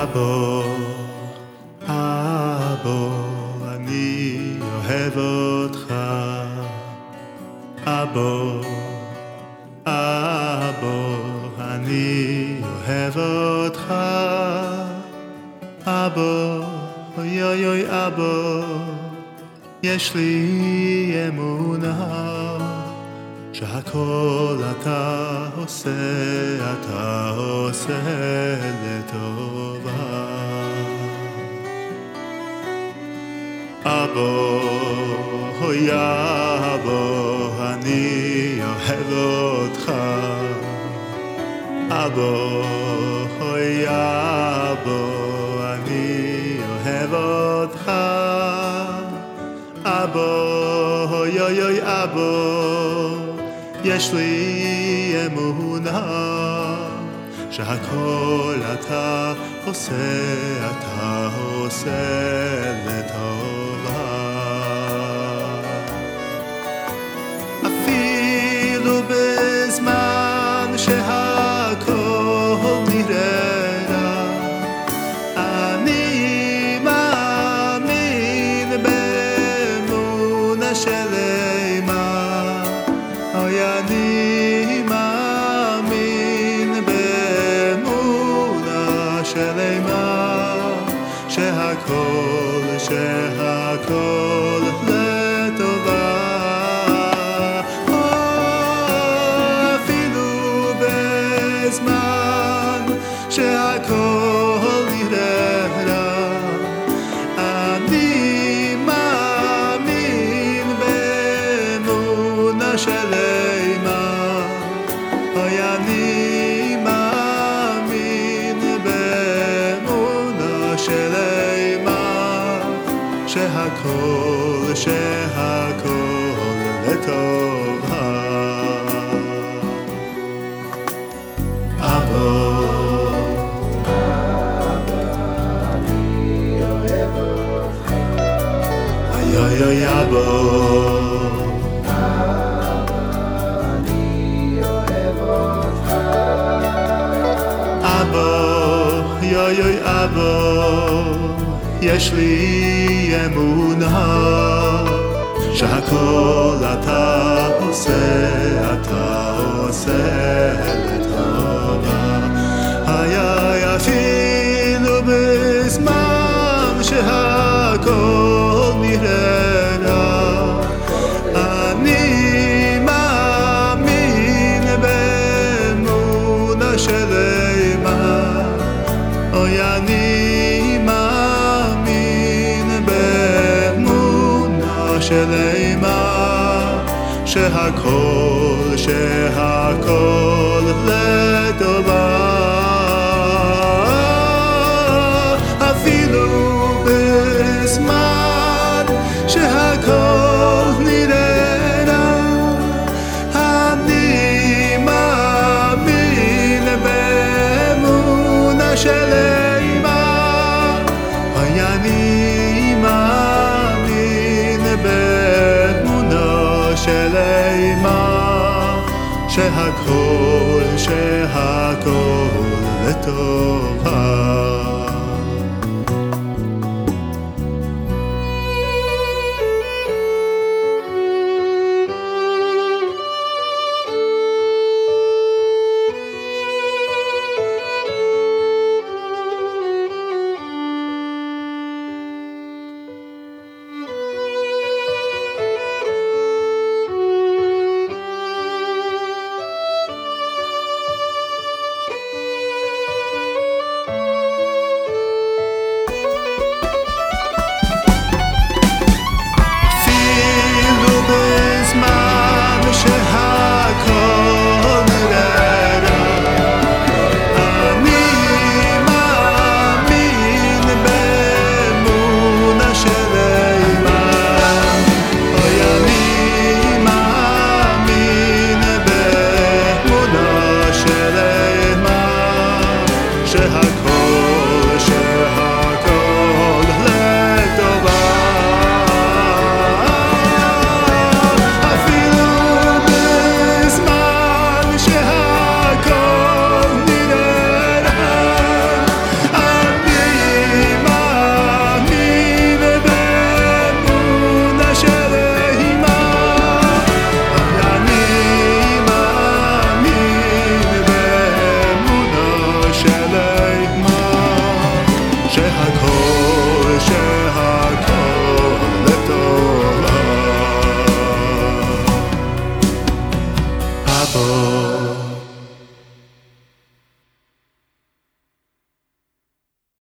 אבא, אבא, אני אוהב אותך. אבא, אבא, אני אוהב אותך. אבא, אוי אוי אוי אבא, יש לי אמונה שהכל אתה עושה לטובה. אבא, אוי אבא, אני אוהב אותך. אבא, אוי אבא, אני אוהב אותך. אבא, אוי אוי אוי אבא, יש לי אמונה שהכל אתה עושה לטובה. אפילו בזמן שהכל נראה רע, אני מאמין באמונה שלמה. אוי, אני מאמין באמונה שלמה שהכל לטובה. אפילו בזמן שהכל נראה רע, אני מאמין באמונה שלמה. אוי, אני מאמין באמונה שלמה שהכל לטובה. אבא, אני אוהב אותך. אוי אוי אוי אבא, אוי אוי אבא, יש לי אמונה שהכל אתה עושה לטובה. איי, אפילו בזמן שהכל נראה רע, אני מאמין באמונה שלמה. אוי, אני מאמין באמונה שלמה שהכל לטובה. אפילו בזמן שהכל נראה רע, אני מאמין באמונה שלמה. אוי, אני מאמין באמונה שלמה שהכל לטובה. שהכל